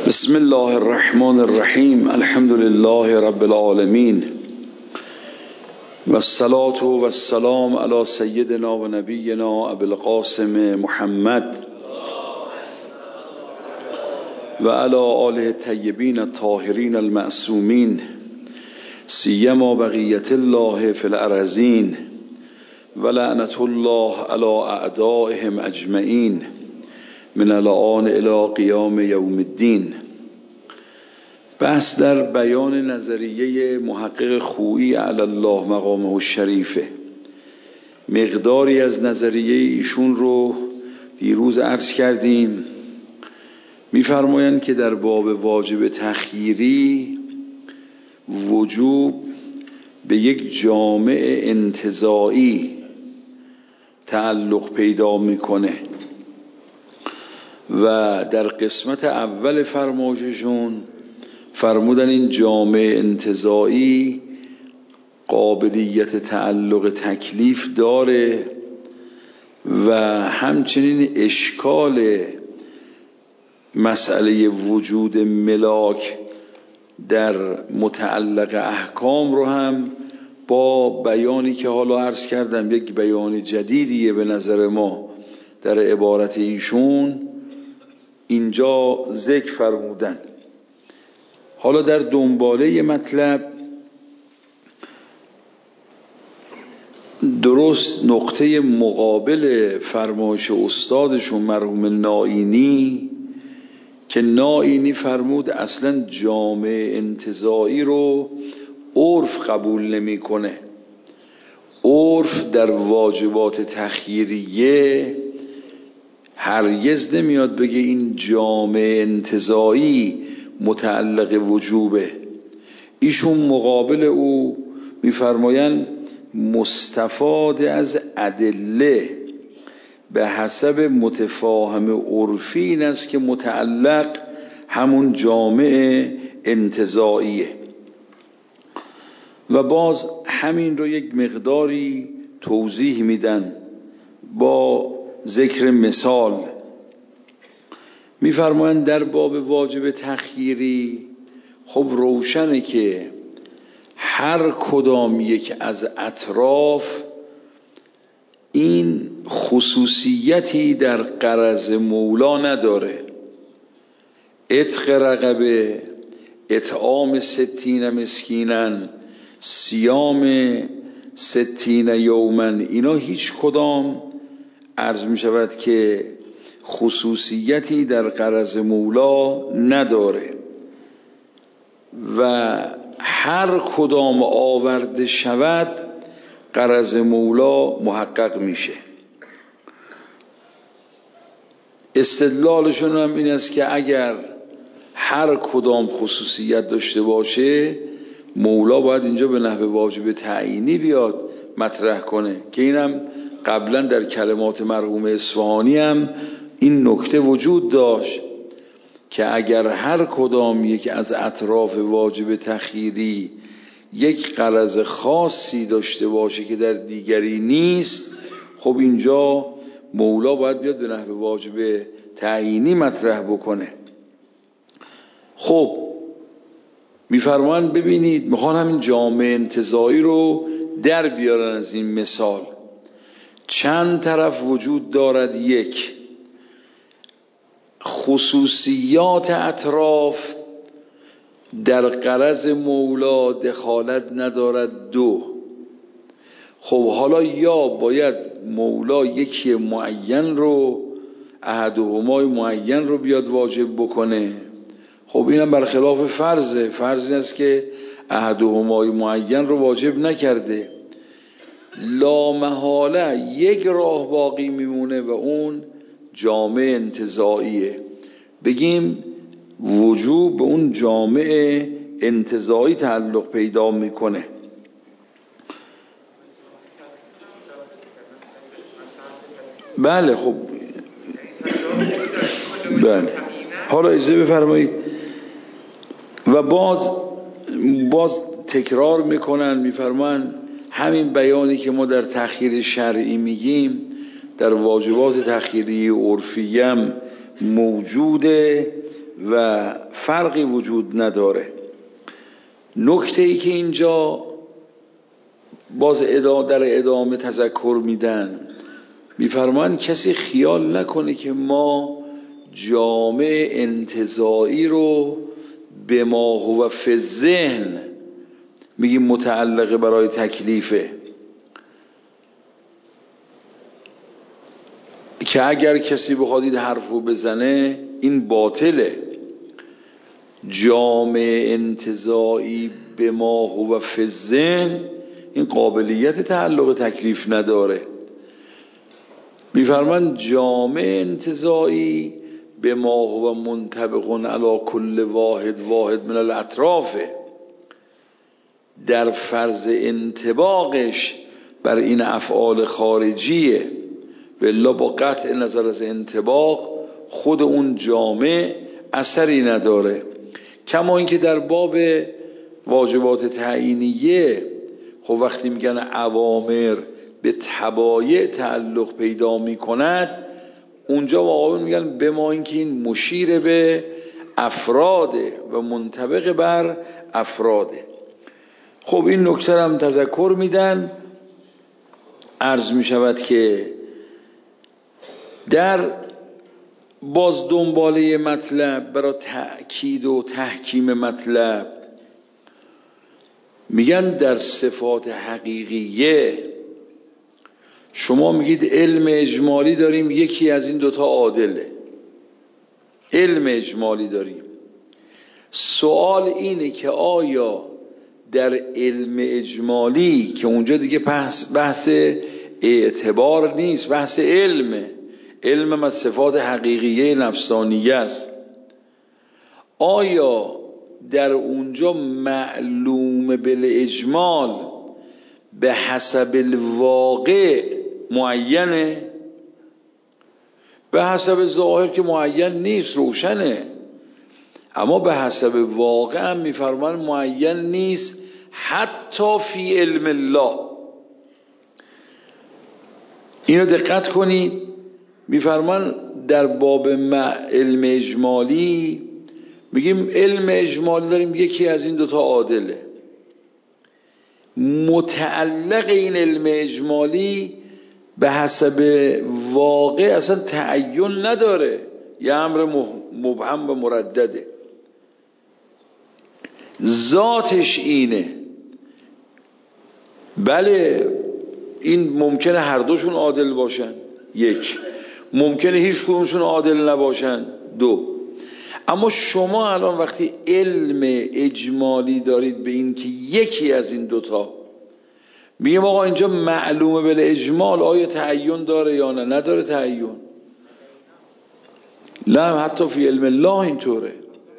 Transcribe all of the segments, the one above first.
بسم الله الرحمن الرحیم. الحمد لله رب العالمین و الصلاة و السلام علی سیدنا و نبینا ابی القاسم محمد و علی آله الطیبین الطاهرین المعصومین سیما بقیت الله فی الارضین و لعنة الله علی اعدائهم اجمعین من الآن الی قیام یوم الدین. بحث در بیان نظریه محقق خویی علی الله مقامه الشریفه. مقداری از نظریه ایشون رو دیروز عرض کردیم. می‌فرمایند که در باب واجب تخییری وجوب به یک جامع انتزاعی تعلق پیدا میکنه و در قسمت اول فرمایششون فرمودن این جامع انتزاعی قابلیت تعلق تکلیف داره و همچنین اشکال مسئله وجود ملاک در متعلق احکام رو هم با بیانی که حالا عرض کردم یک بیان جدیدیه به نظر ما در عبارت ایشون اینجا ذکر فرمودن. حالا در دنباله مطلب درست نقطه مقابل فرمایش استادشون مرحوم نائینی که نائینی فرمود اصلا جامع انتزاعی رو عرف قبول نمیکنه. عرف در واجبات تخییریه هرگز نمیاد بگه این جامع انتزاعی متعلق وجوبه. ایشون مقابل او میفرمایند مستفاد از ادله به حسب متفاهم عرفی این است که متعلق همون جامع انتزاعیه و باز همین رو یک مقداری توضیح میدن با ذکر مثال. میفرمایند در باب واجب تخییری خب روشنه که هر کدام یک از اطراف این خصوصیتی در غرض مولا نداره. عتق رقبه، اطعام 60 مسکینا، صیام 60 یوما، اینا هیچ کدام عرض می شود که خصوصیتی در غرض مولا نداره و هر کدام آورده شود غرض مولا محقق میشه. استدلالشون هم این است که اگر هر کدام خصوصیت داشته باشه مولا باید اینجا به نحو واجب تعیینی بیاد مطرح کنه که اینم قبلا در کلمات مرحوم اصفهانی هم این نکته وجود داشت که اگر هر کدام یک از اطراف واجب تخییری یک غرض خاصی داشته باشه که در دیگری نیست خب اینجا مولا باید بیاد به نحو واجب تعیینی مطرح بکنه. خب میفرمان ببینید میخوان همین جامع انتزاعی رو در بیارن از این مثال. چند طرف وجود دارد؟ یک، خصوصیات اطراف در غرض مولا دخالت ندارد. دو، خب حالا یا باید مولا یکی معین رو احدهما معین رو بیاد واجب بکنه. خب اینم برخلاف فرضه. فرض این است که احدهما معین رو واجب نکرده. لا محاله یک راه باقی میمونه و اون جامع انتزاعیه. بگیم وجوب به اون جامع انتزاعی تعلق پیدا میکنه. بله خب بله حالا اجازه بفرمایید و باز تکرار میکنن میفرمان همین بیانی که ما در تخییر شرعی میگیم در واجبات تخییری عرفی هم موجوده و فرقی وجود نداره. نکته ای که اینجا باز در ادامه تذکر میدن، میفرمایند کسی خیال نکنه که ما جامع انتزاعی رو به ما هو فی الذهن میگیم متعلقه برای تکلیفه، که اگر کسی بخواد این حرفو بزنه این باطله. جامع انتزاعی به ما هو فی الذهن این قابلیت تعلق تکلیف نداره. میفرمان جامع انتزاعی به ما هو منطبق علی کل واحد من الاطراف، در فرض انطباقش بر این افعال خارجیه، بالله با قطع نظر از انطباق خود اون جامع اثری نداره. کما اینکه در باب واجبات تعیینیه خب وقتی میگن اوامر به تبایع تعلق پیدا میکند، اونجا واقعا میگن به ما اینکه این مشیر به افراده و منطبق بر افراده. خب این نکته هم تذکر میدن. عرض میشود که در باز دنباله مطلب برای تأکید و تحکیم مطلب میگن در صفات حقیقیه شما میگید علم اجمالی داریم، یکی از این دوتا عادله، علم اجمالی داریم. سوال اینه که آیا در علم اجمالی که اونجا دیگه بحث اعتبار نیست، بحث علم از صفات حقیقیه نفسانیه است، آیا در اونجا معلوم بالاجمال به حسب الواقع معینه؟ به حسب ظاهر که معین نیست، روشنه، اما به حسب واقع هم میفرمان معین نیست، حتی فی علم الله. اینو دقت کنید، میفرمان در باب علم اجمالی میگیم علم اجمالی داریم، یکی از این دوتا عادله. متعلق این علم اجمالی به حسب واقع اصلا تعین نداره، یه امر مبهم و مردده، ذاتش اینه. بله این ممکنه هر دوشون عادل باشن، یک، ممکنه هیچ کدومشون عادل نباشن، دو. اما شما الان وقتی علم اجمالی دارید به این که یکی از این دوتا، میگم آقا اینجا معلومه بالاجمال، آیا تعین داره یا نه؟ نداره تعین. نه حتی فی علم الله اینطوره.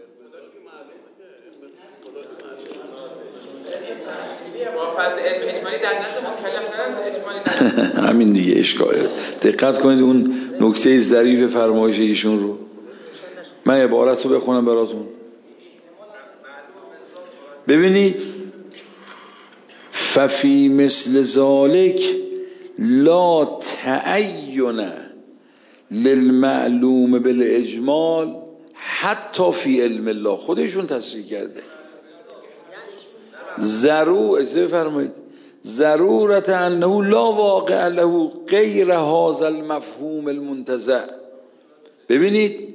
همین دیگه اشکال. دقت کنید اون نکته ظریف فرمایش ایشون رو، من عبارت رو بخونم براتون. ببینید ففی مثل ذالک لا تعین للمعلوم بالاجمال حتی فی علم الله. خودشون تصریح کرده ضرورت انه لا واقع له غیر هذا المفهوم المنتزع. ببینید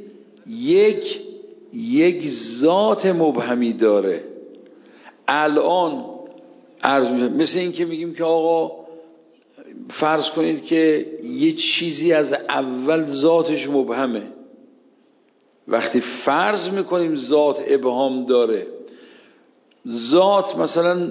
یک ذات مبهمی داره. الان عرض میشه مثل این که میگیم که آقا فرض کنید که یه چیزی از اول ذاتش مبهمه، وقتی فرض میکنیم ذات ابهام داره، ذات مثلا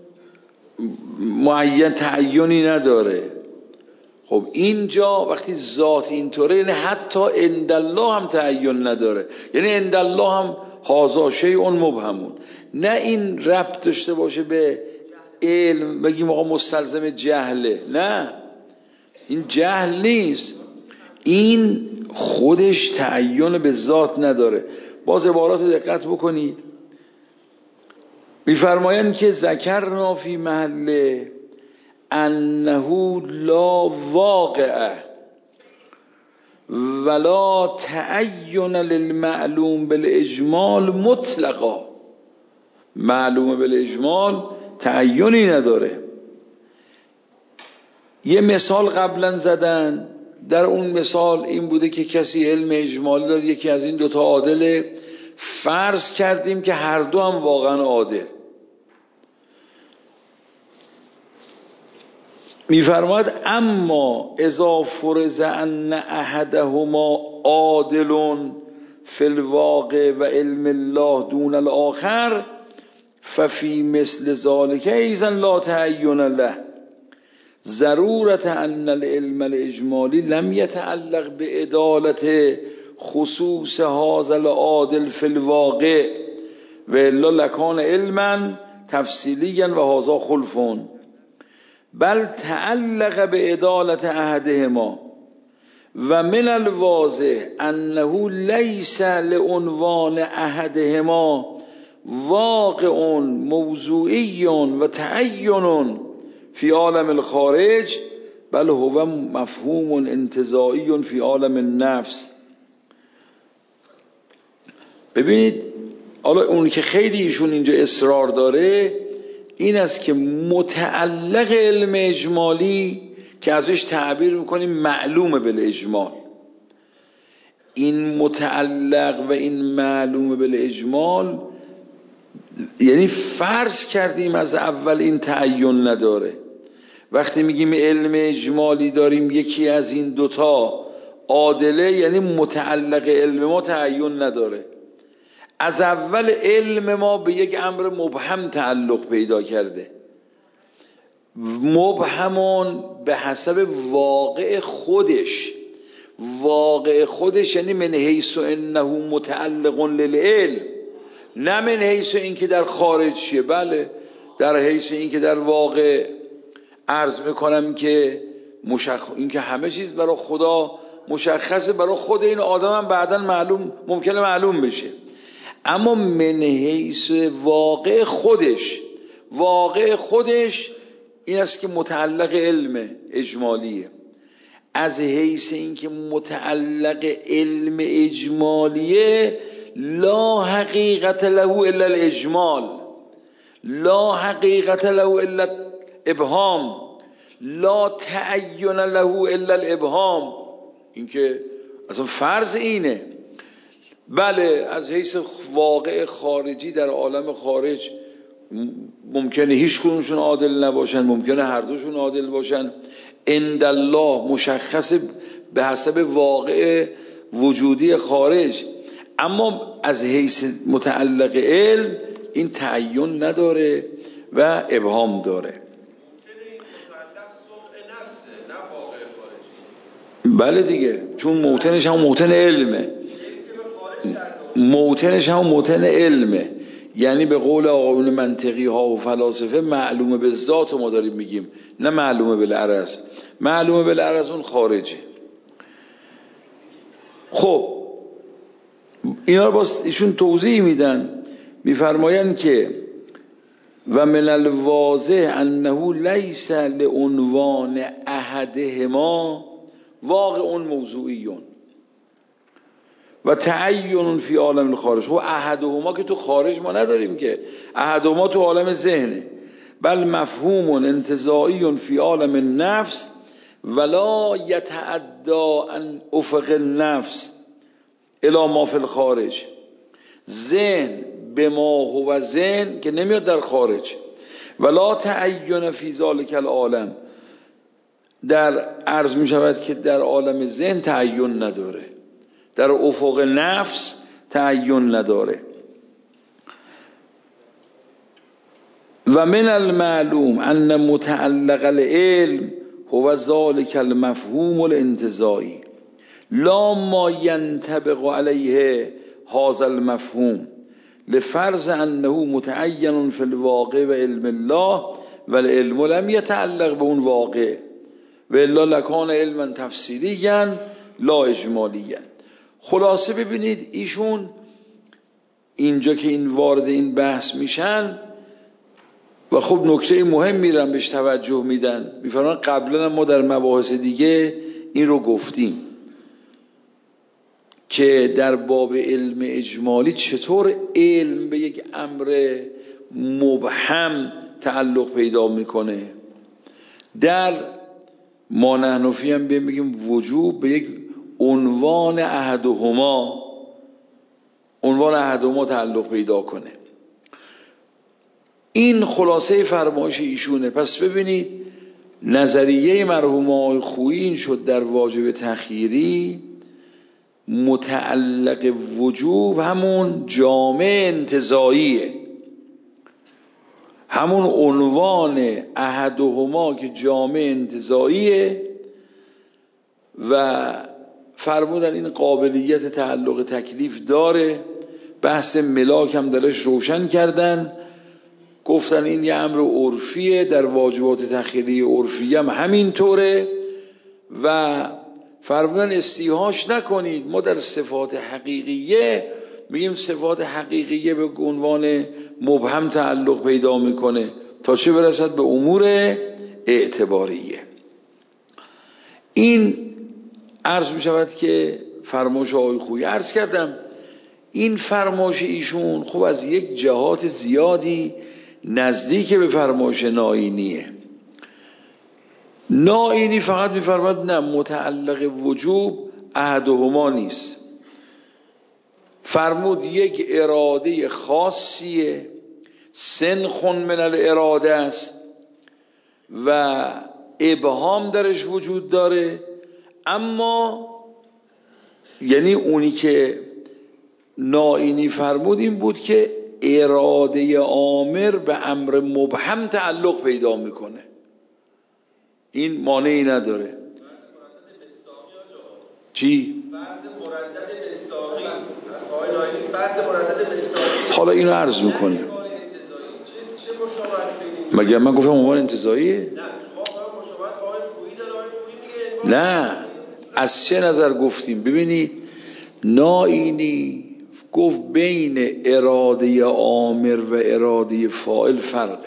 معین تعیینی نداره، خب اینجا وقتی ذات اینطوره یعنی حتی عند الله هم تعین نداره، یعنی عند الله هم هذا شیء مبهمون. نه این ربط داشته باشه به علم بگیم آقا مستلزم جهله، نه این جهل نیست، این خودش تعین به ذات نداره. باز عبارات رو دقت بکنید، میفرمایند که ذکرنا فی محل انه لا واقع ولا تعین للمعلوم بالاجمال مطلقا. معلوم بالاجمال تعینی نداره. یه مثال قبلا زدن، در اون مثال این بوده که کسی علم اجمالی داره، یکی از این دوتا عادله، فرض کردیم که هر دو هم واقعا عادل. میفرماید اما اذا فرض ان احدهما عادل فی الواقع و علم الله دون الاخر ففی مثل ذلك ایضا لا تعین له ضرورت ان العلم الاجمالی لم يتعلق بعدالت خصوص هذا العادل فی الواقع و الا لکان علما تفصیلیا و هذا خلف، بل تعلق بعدالت احدهما و من الواضح انه لیس لعنوان احدهما واقع موضوعی و تعین فی عالم الخارج بل هو مفهوم انتزاعی فی عالم النفس. ببینید حالا اون که خیلی ایشون اینجا اصرار داره این است که متعلق علم اجمالی که ازش تعبیر میکنیم معلومه بالاجمال، این متعلق و این معلومه بالاجمال یعنی فرض کردیم از اول این تعین نداره. وقتی میگیم علم اجمالی داریم یکی از این دوتا عادله، یعنی متعلق علم ما تعین نداره. از اول علم ما به یک امر مبهم تعلق پیدا کرده، مبهمون به حسب واقع خودش. واقع خودش یعنی من حیث انه متعلق للعلم، نه من حیث این که در خارج چیه. بله در حیث این که در واقع عرض میکنم که این که همه چیز برای خدا مشخصه، برای خود این آدم هم بعداً معلوم ممکنه معلوم بشه، اما من حیث واقع خودش، واقع خودش این است که متعلق علم اجمالیه. از حیث این که متعلق علم اجمالیه لا حقیقت له الا الاجمال، لا حقیقت له الا ابهام، لا تعین له الا الابهام. این که اصلا فرض اینه. بله از حیث واقع خارجی در عالم خارج ممکنه هیچ کدومشون عادل نباشن، ممکنه هر دوشون عادل باشن، عند الله مشخص به حسب واقع وجودی خارج، اما از حیث متعلق علم این تعین نداره و ابهام داره. بله دیگه، چون موطنش هم موطن علمه، موطنش هم موطن علمه، یعنی به قول آقایون منطقی ها و فلاسفه معلومه به ذات ما داریم میگیم، نه معلومه بالعرض. معلومه بالعرض اون خارجه. خب اینا رو باز ایشون توضیح میدن، میفرمایند که و من الواضح انه لیس لعنوان احدهما واقع موضوعیون و تعین فی عالم الخارج. خب احدهما که تو خارج ما نداریم، که احدهما تو عالم ذهنه، بل مفهوم انتزاعی فی عالم النفس ولا یتعدی عن افق النفس الی ما فی الخارج. ذهن به ما هو ذهن که نمیاد در خارج، ولا تعین فی ذلک العالم، در عرض می شود که در عالم ذهن تعین نداره، در افق نفس تعین نداره. و من المعلوم ان متعلق العلم هو ذلك المفهوم الانتزاعی لا ما ينطبق علیه هذا المفهوم لفرض انه متعین فی الواقع و علم الله و العلم لم يتعلق به اون واقع و الا لکان علما تفصیلیا لا اجمالیا. خلاصه ببینید ایشون اینجا که این وارد این بحث میشن و خب نکته مهم میرن بهش توجه میدن، میفرمان قبلا ما در مباحث دیگه این رو گفتیم که در باب علم اجمالی چطور علم به یک امر مبهم تعلق پیدا میکنه. در ما نحنفی هم بگیم وجوب به یک عنوان احدهما تعلق پیدا کنه. این خلاصه فرمایش ایشونه. پس ببینید نظریه مرحوم آقای خویی این شد در واجب تخییری متعلق وجوب همون جامع انتزاعیه، همون عنوان احدهما که جامع انتزاعیه و فرمودن این قابلیت تعلق تکلیف داره. بحث ملاک هم درش روشن کردن، گفتن این یه امر عرفیه، در واجبات تخییری عرفی هم همینطوره و فرمودن استیحاش نکنید. ما در صفات حقیقیه میگیم صفات حقیقیه به عنوان مبهم تعلق پیدا میکنه تا چه برسد به امور اعتباریه. این عرض میشود که فرمایش آقای خویی. عرض کردم این فرمایش ایشون خب از یک جهات زیادی نزدیک به فرمایش نائینیه. نائینی فقط میفرماد نه متعلق وجوب احدهما نیست، فرمود یک اراده خاصیه، سنخ من الاراده است و ابهام درش وجود داره. اما یعنی اونی که نائینی فرمود این بود که اراده آمر به امر مبهم تعلق پیدا میکنه، این مانعی نداره. چی؟ حالا اینو عرض میکنه. مگر من گفتم عنوان انتزاعیه؟ نه، از چه نظر گفتیم؟ ببینید نائینی گفت بین اراده آمر و اراده فاعل فرقه.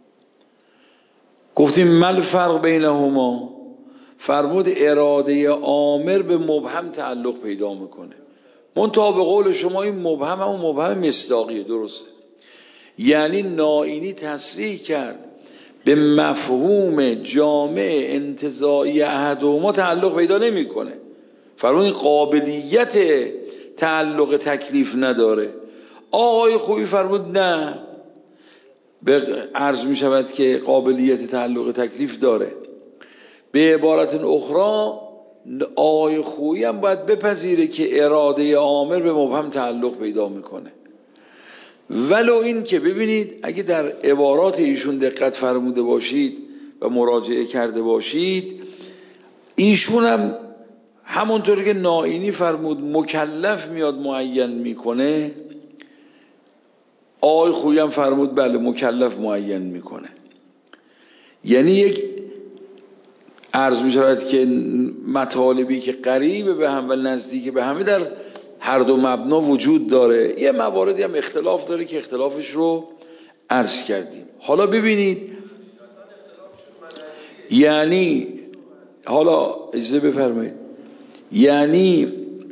گفتیم مل فرق بینهما، فرمود اراده آمر به مبهم تعلق پیدا میکنه. منتها به قول شما این مبهم هم مبهم مصداقیه، درسته. یعنی نائینی تصریح کرد به مفهوم جامع انتزاعی احدهما تعلق پیدا نمیکنه، فرمود این قابلیت تعلق تکلیف نداره. آقای خویی فرمود نه، به عرض می شود که قابلیت تعلق تکلیف داره. به عبارت اخرى آقای خویی هم باید بپذیره که اراده آمر به مبهم تعلق پیدا میکنه. ولو این که ببینید اگه در عبارات ایشون دقت فرموده باشید و مراجعه کرده باشید، ایشون هم همونطور که نائینی فرمود مکلف میاد معین میکنه، آقای خویی هم فرمود بله مکلف معین میکنه. یعنی یک عرض میشود که مطالبی که قریب به هم و نزدیک به همه در هر دو مبنا وجود داره. یه مواردی هم اختلاف داره که اختلافش رو عرض کردیم. حالا ببینید یعنی حالا اجازه بفرمایید، یعنی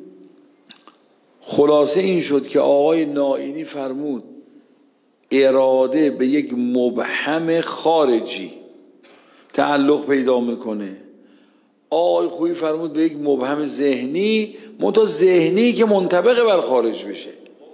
خلاصه این شد که آقای نائینی فرمود اراده به یک مبهم خارجی تعلق پیدا میکنه، آقای خویی فرمود به یک مبهم ذهنی، منتها ذهنی که منطبق بر خارج بشه.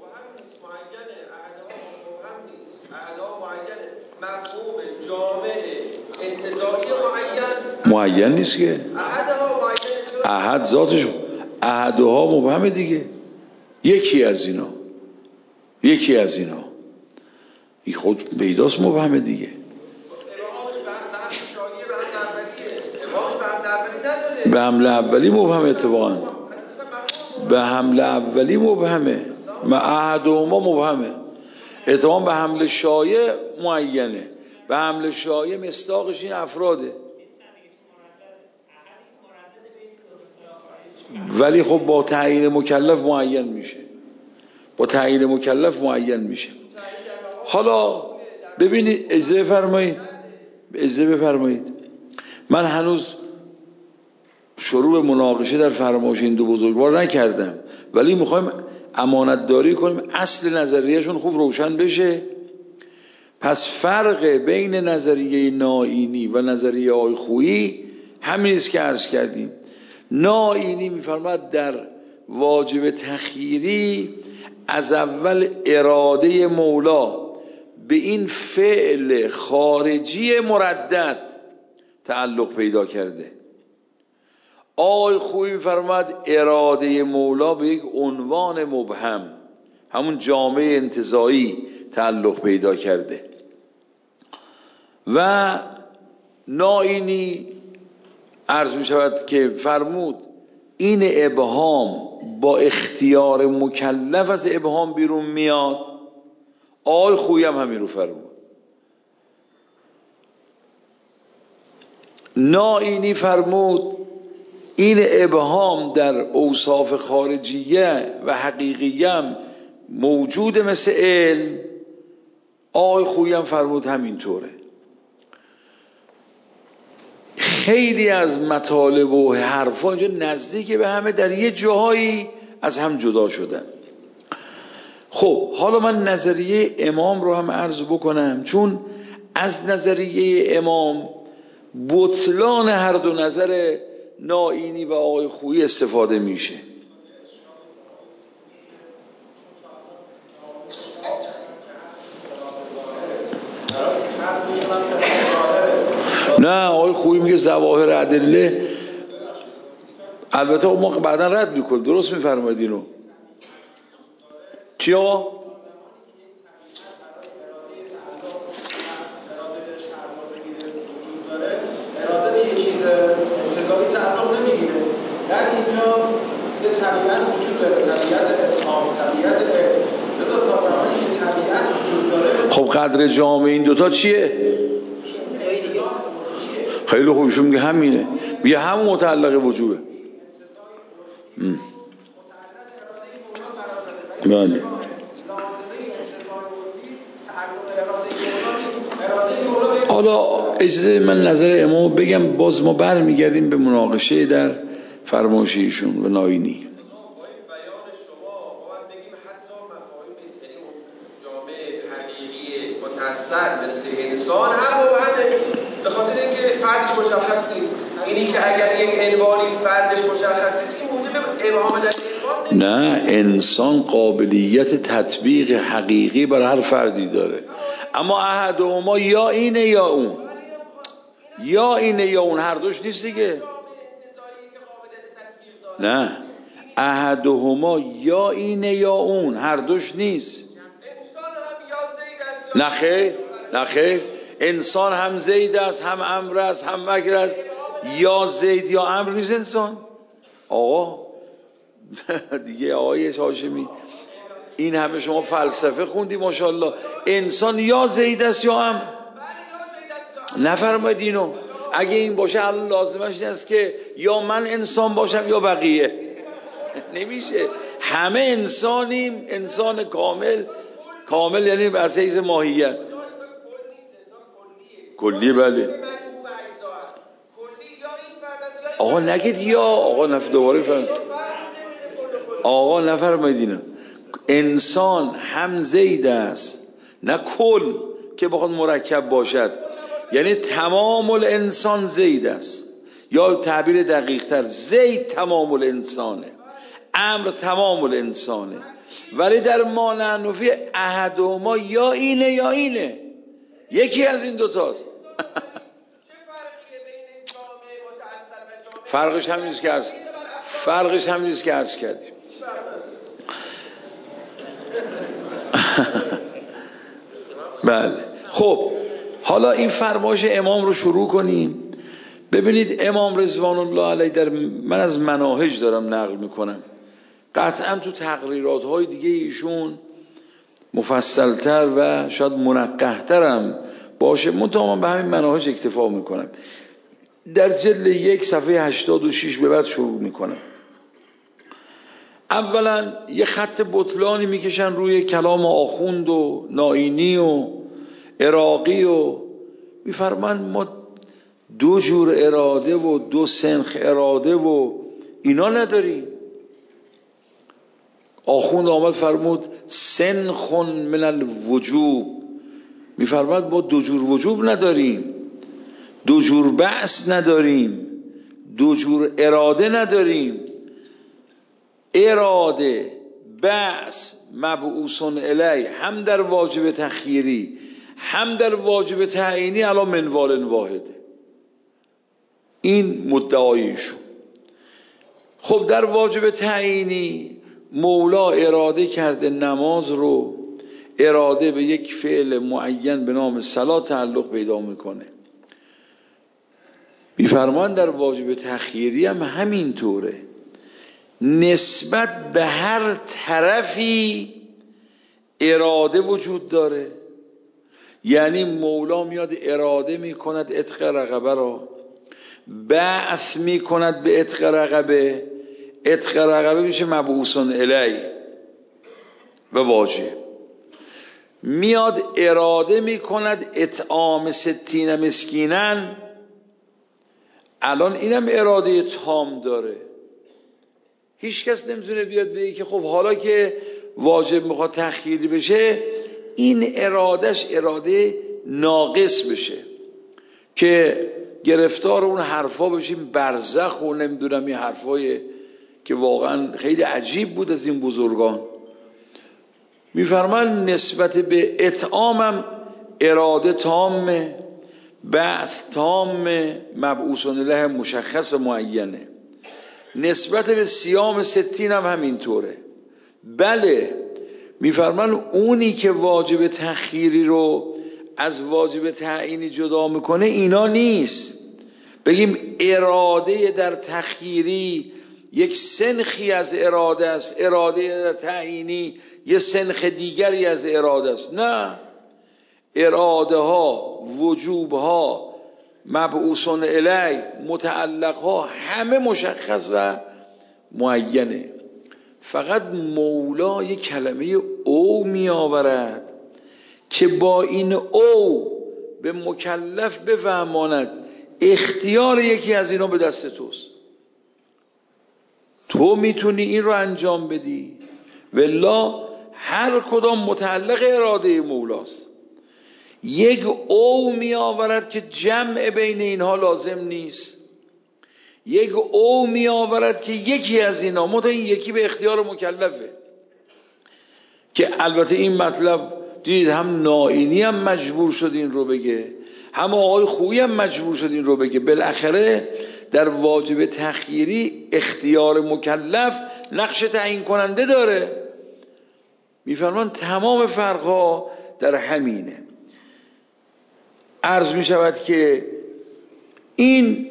معین نیست که احد ذاتش احدها مبهم دیگه، یکی از اینا این خود پیداست مبهم دیگه. به حمله اولی مبهم، اتفاقا به حمله اولی مبهمه، احدهما مبهمه، اتفاقا به حمله شایع معینه، به حمله شایع مصداقش این افراده. ولی خب با تعیین مکلف معین میشه. حالا ببینید اجازه بفرمایید من هنوز شروع به مناقشه در فرمایش این دو بزرگوار نکردم، ولی میخوایم امانت داری کنیم، اصل نظریهشون خوب روشن بشه. پس فرق بین نظریه نائینی و نظریه آقای خویی همین است که عرض کردیم. نائینی میفرماد در واجب تخییری از اول اراده مولا به این فعل خارجی مردد تعلق پیدا کرده. آقای خویی میفرماد اراده مولا به یک عنوان مبهم، همون جامعه انتزاعی تعلق پیدا کرده. و نائینی عرض می شود که فرمود این ابهام با اختیار مکلف از ابهام بیرون میاد. آقای خویی هم همین رو فرمود. نائینی فرمود این ابهام در اوصاف خارجیه و حقیقیه هم موجود مثل علم. آقای خویی هم فرمود همینطوره. خیلی از مطالب و حرفا اینجا نزدیک به همه، در یه جاهایی از هم جدا شدن. خب حالا من نظریه امام رو هم عرض بکنم، چون از نظریه امام بطلان هر دو نظر نائینی و آقای خویی استفاده میشه. نه، آقای خویی میگه ظواهر ادله، البته ما بعدا رد میکنیم، درست میفرمایید اینو. چی آقا؟ اراده یه چیز انتزاعی تعلق نمیگیره. در اینجا یه طبیعت وجود داره، طبیعت اسلام، طبیعت علم. بذار تا زمانی که طبیعت وجود داره. خب قدر جامع این دوتا چیه؟ خیلی خوبشون میگه همینه، میگه همون متعلق وجوبه. بله. حالا اجازه من نظر امام بگم، باز ما برمیگردیم به مناقشه در فرمایش ایشون و نائینی. متأثر مثل انسان هم مبهمه، به خاطر اینکه فردش مشخص نیست. اینی که اگر یک عنوانی فردش مشخص نیست که موجب ابهام در عنوان نه، انسان قابلیت تطبیق حقیقی بر هر فردی داره، اما احدهما یا اینه یا اون، یا اینه یا اون، هر دوش نیست دیگه. نه، احدهما یا اینه یا اون، هر دوش نیست. نه خیر، نه خیر، انسان هم زید است، هم امر است، هم مکر است. یا زید یا امر نیست انسان. آقا دیگه آقای هاشمی، این همه شما فلسفه خوندی ماشاءالله. انسان یا زید است یا امر. نفرمایید اینو. اگه این باشه الان لازمش این است که یا من انسان باشم یا بقیه. نمیشه، همه انسانیم، انسان کامل. کامل یعنی از حیث ماهیت کلی. بله آقا نگید یا آقا دوباره فرم. آقا نفرمایید اینو. انسان هم زید است، نه کل که بخواد مرکب باشد، یعنی تمام الانسان زید است، یا تعبیر دقیق تر زید تمام الانسانه، امر تمام الانسانه. ولی در ما نحنفی احدهما یا اینه یا اینه، یکی از این دوتاست. فرقش همینیست که عرض کردیم. بله. خب حالا این فرمایش امام رو شروع کنیم. ببینید امام رضوان الله علیه، من از مناهج دارم نقل میکنم، قطعا تو تقریرات های دیگه ایشون مفصلتر و شاید منقح‌تر هم باشه، من به همین مناهج اکتفا میکنم. در جلد 1 صفحه 86 به بعد شروع میکنم. اولا یه خط بطلانی میکشن روی کلام آخوند و نائینی و عراقی و میفرمایند ما 2 جور اراده و 2 سنخ اراده و اینا نداریم. آخوند آمد فرمود سنخ من الوجوب، میفرماد ما دو جور وجوب نداریم، دو جور بعث نداریم، دو جور اراده نداریم. اراده بعث مبعوث الی هم در واجب تخییری هم در واجب تعیینی علی منوال واحده. این مدعایشون. خب در واجب تعیینی مولا اراده کرده نماز رو، اراده به یک فعل معین به نام صلات تعلق پیدا میکنه. میفرمان در واجب تخییری هم همینطوره، نسبت به هر طرفی اراده وجود داره. یعنی مولا میاد اراده میکند عتق رقبه را، بعث میکند به عتق رقبه، عتق رقبه میشه مبعوث الی و واجب. میاد اراده میکند اطعام 60 مسکینن، الان اینم اراده تام داره. هیچ کس نمیتونه بیاد بگه که خب حالا که واجب میخواد تخییری بشه این ارادهش اراده ناقص بشه که گرفتار اون حرفا بشیم برزخ و نمیدونم این حرفای که واقعا خیلی عجیب بود از این بزرگان. میفرمان نسبت به اطعامم اراده تامه، بعث تامه، مبعوث الیه مشخص و معینه. نسبت به صیام 60 هم همینطوره. بله میفرمان اونی که واجب تخییری رو از واجب تعیینی جدا میکنه اینا نیست. بگیم اراده در تخییری یک سنخی از اراده است، اراده در تعیینی یک سنخ دیگری از اراده است. نه، اراده ها، وجوب ها، مبعوث الی، متعلق ها همه مشخص و معینه. فقط مولا یک کلمه او می آورد که با این او به مکلف بفهماند اختیار یکی از اینا به دست توست، تو میتونی این رو انجام بدی، والله هر کدام متعلق اراده مولاست. یک او می آورد که جمع بین اینها لازم نیست، یک او می آورد که یکی از اینا متا این یکی به اختیار مکلفه. که البته این مطلب دید هم نائینی هم مجبور شد این رو بگه، هم آقای خویی هم مجبور شد این رو بگه. بالاخره در واجب تخییری اختیار مکلف نقش تعیین کننده داره. میفرمان تمام فرقها در همینه. عرض می شود که این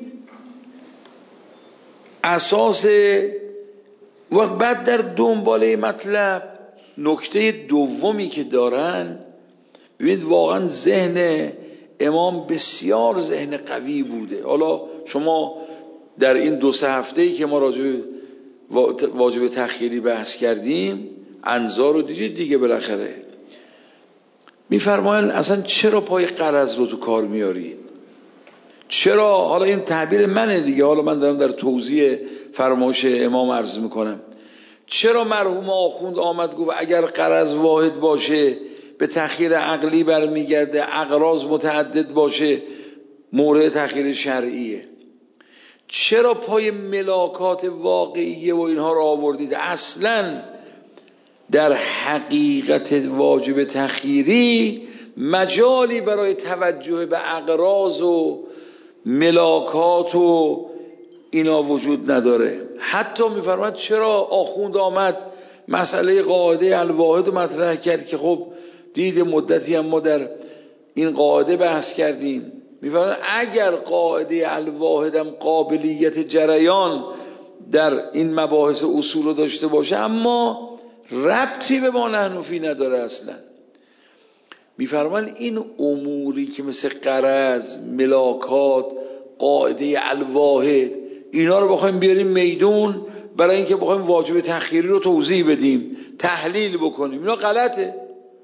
اساس. و بعد در دنباله مطلب نکته دومی که دارن، ببینید واقعا ذهن امام بسیار ذهن قوی بوده. حالا شما در این 2-3 هفته‌ای که ما راجع به واجب تخییری بحث کردیم انظار رو دیدید دیگه. بالاخره میفرمایند اصلا چرا پای قرض رو تو کار میارید؟ چرا؟ حالا این تعبیر منه دیگه، حالا من دارم در توضیح فرمایش امام عرض میکنم. چرا مرحوم آخوند آمد گفت اگر قرض واحد باشه به تخییر عقلی برمیگرده، اقراض متعدد باشه مورد تخییر شرعیه؟ چرا پای ملاکات واقعیه و اینها رو آوردید؟ اصلا در حقیقت واجب تخییری مجالی برای توجه به اقراض و ملاکات و اینا وجود نداره. حتی میفرماد چرا آخوند آمد مسئله قاعده الواحد رو مطرح کرد که خب دید مدتی هم ما در این قاعده بحث کردیم. میفرماد اگر قاعده الواحد هم قابلیت جریان در این مباحث اصول رو داشته باشه اما ربطی به ما نحنفی نداره اصلا. میفرمان این اموری که مثل قرض، ملاکات، قاعده الواحد اینا رو بخوایم بیاریم میدون برای اینکه بخوایم واجب تخییری رو توضیح بدیم، تحلیل بکنیم، اینا غلطه.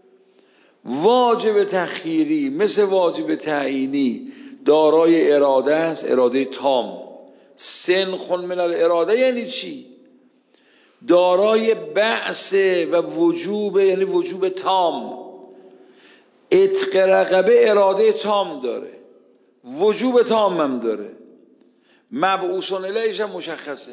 واجب تخییری مثل واجب تعیینی دارای اراده است، اراده تام. سنخ من الاراده یعنی چی؟ دارای بعث و وجوب، یعنی وجوب تام. عتق رقبه اراده تام داره، وجوب تام هم داره، مبعوثون الیهش هم مشخصه.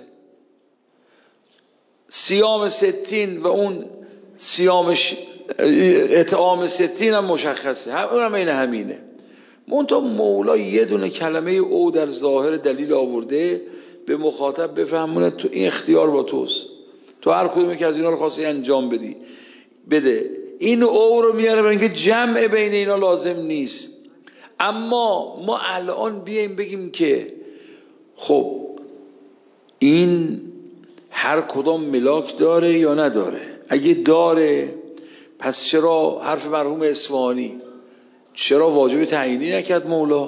صیام 60 و اون صیامش اطعام 60 هم مشخصه، اونم این همینه. منتها مولا یه دونه کلمه او در ظاهر دلیل آورده به مخاطب بفهمونه تو این اختیار با توست، تو هر کدومی که از اینا رو خواستی انجام بده. این او رو میاره برای اینکه جمع بین اینا لازم نیست. اما ما الان بیایم بگیم که خب این هر کدام ملاک داره یا نداره؟ اگه داره پس چرا حرف مرحوم اصفهانی چرا واجب تعیینی نکرد مولا؟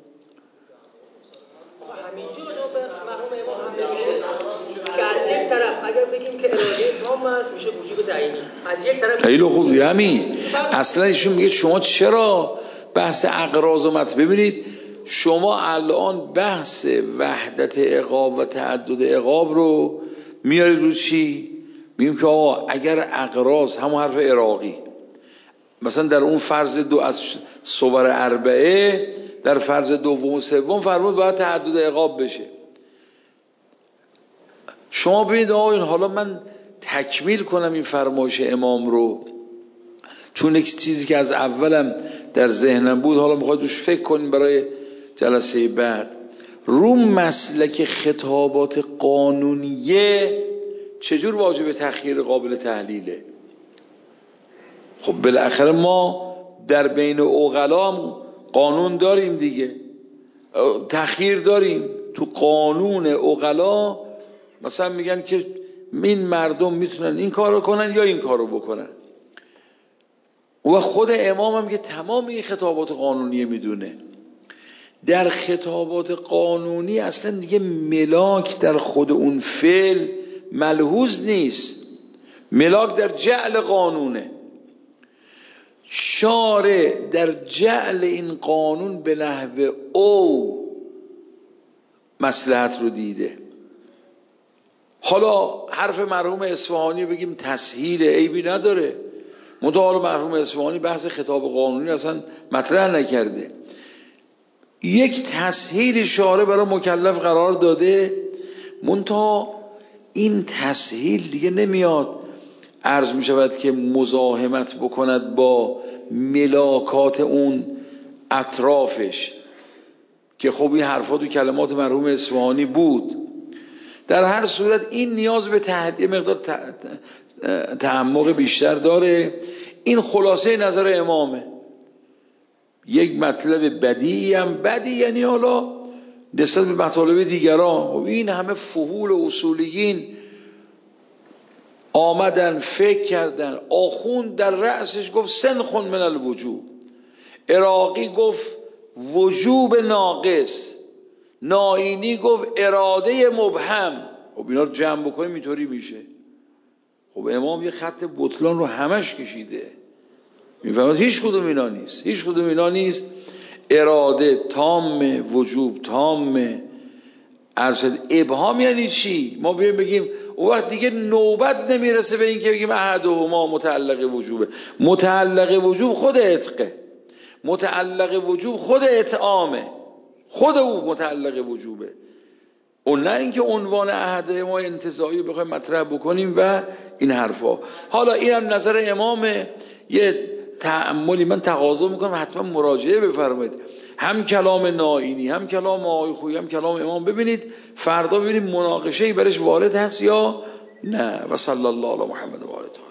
که از یک طرف اگر بگیم که اراده تام است میشه وجوب تعیینی، از یک طرف خیلی خوب همین. اصلا ایشون میگه شما چرا بحث اقراض و ببینید شما الان بحث وحدت عقاب و تعدد عقاب رو میارید رو چی؟ میگیم که آقا اگر اقراض همون حرف عراقی مثلا در اون فرض 2 از صور 4 در فرض 2 و 3 فرمود باید تعدد عقاب بشه. شما ببینید آقا حالا من تکمیل کنم این فرمایش امام رو، چون یک چیزی که از اولم در ذهنم بود حالا میخواد روش فکر کنیم برای جلسه بعد. رو مسلک خطابات قانونیه چجور واجب تأخیر قابل تحلیله؟ خب بالاخره ما در بین عقلا هم قانون داریم دیگه، تأخیر داریم. تو قانون عقلا مثلا میگن که این مردم میتونن این کارو کنن یا این کارو بکنن، و خود امام هم که تمام این خطابات قانونی میدونه. در خطابات قانونی اصلا دیگه ملاک در خود اون فعل ملحوظ نیست، ملاک در جعل قانونه. شارع در جعل این قانون به نحو او مصلحت رو دیده. حالا حرف مرحوم اصفهانی بگیم تسهیل عیبی نداره، منتها مرحوم اصفهانی بحث خطاب قانونی اصلا مطرح نکرده. یک تسهیل شارع برای مکلف قرار داده، منتها این تسهیل دیگه نمیاد عرض می شود که مزاحمت بکند با ملاکات اون اطرافش، که خب این حرفات و کلمات مرحوم اصفهانی بود. در هر صورت این نیاز به تحلیل مقدار تعمق بیشتر داره. این خلاصه نظر امامه. یک مطلب بدیعی هم بدی، یعنی حالا نسبت به مطالب دیگران. و این همه فحول اصولیین آمدن فکر کردن. آخوند در رأسش گفت سنخ من الوجوب، عراقی گفت وجوب ناقص، نائینی گفت اراده مبهم. خب اینا رو جمع بکنیم اینطوری میشه. خب امام یه خط بطلان رو همش کشیده، میفهمید هیچ کدوم اینا نیست. اراده تام، وجوب تام. ارشد ابهام یعنی چی؟ ما بگیم اون وقت دیگه نوبت نمیرسه به این که بگیم احدهما متعلق وجوبه. متعلق وجوب خود عتقه، متعلق وجوب خود اطعامه، خود او متعلق وجوبه. اون نه اینکه عنوان احدهما انتزاعی بخوایم مطرح بکنیم و این حرفا. حالا اینم نظر امامه. یه تأملی من تقاضا میکنم حتما مراجعه بفرمایید، هم کلام نائینی، هم کلام آقای خویی، هم کلام امام. ببینید فردا ببینید مناقشه‌ای برش وارد هست یا نه. و صلی الله علی محمد و آله.